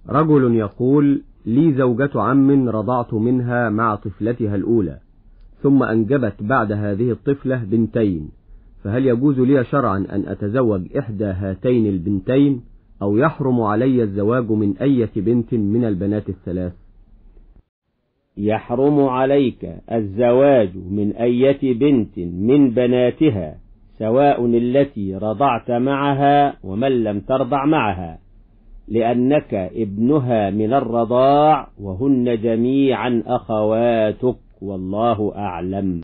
رجل يقول: لي زوجة عم رضعت منها مع طفلتها الأولى، ثم أنجبت بعد هذه الطفلة بنتين، فهل يجوز لي شرعا أن أتزوج إحدى هاتين البنتين، أو يحرم علي الزواج من أي بنت من البنات الثلاث؟ يحرم عليك الزواج من أي بنت من بناتها، سواء التي رضعت معها ومن لم ترضع معها، لأنك ابنها من الرضاع وهن جميعا أخواتك، والله أعلم.